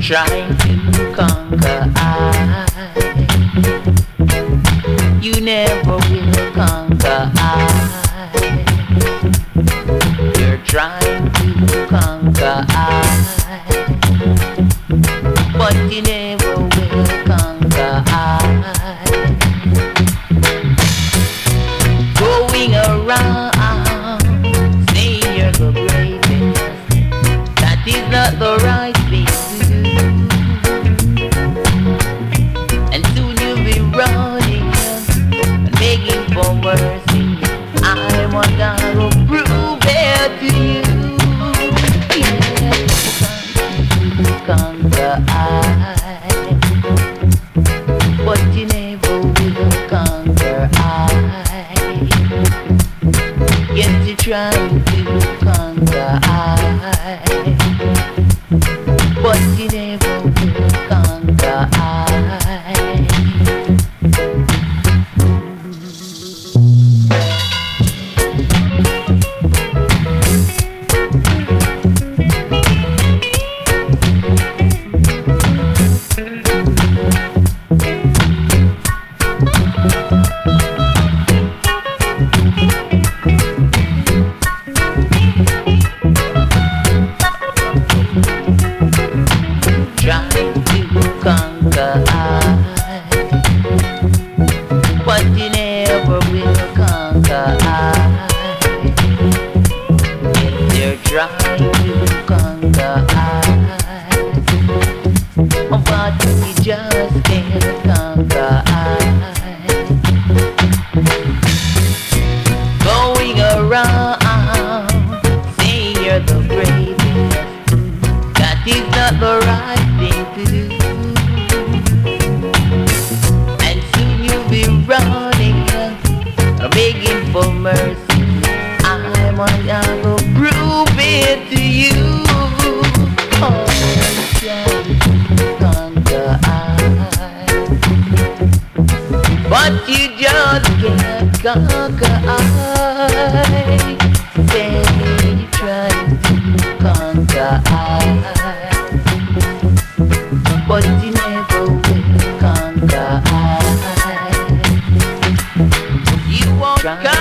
trying to conquer I. You never will conquer I. You're trying to conquer I, but you never will conquer I. Going around saying you're the greatest, that is not the right thing to do. And soon you'll be running and begging for mercy. I'm gonna prove it to you. Yes, conquer I, but you never will conquer I. Yes, you're trying to conquer I, but you never will conquer I. Trying to conquer I, but you never will conquer I. Yes, they're trying to conquer I, but you just can't conquer I. Going around saying you're the greatest, that is not the right thing to do. And soon you'll be running, begging for mercy. I'm gonna prove it to you. Oh, trying to conquer I, but you just can't conquer I. Say you're trying to conquer I, but you never will conquer I. You won't conquer